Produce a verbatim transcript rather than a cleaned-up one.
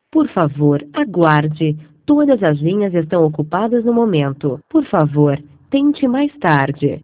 Por favor, aguarde. Todas as linhas estão ocupadas no momento. Por favor, tente mais tarde.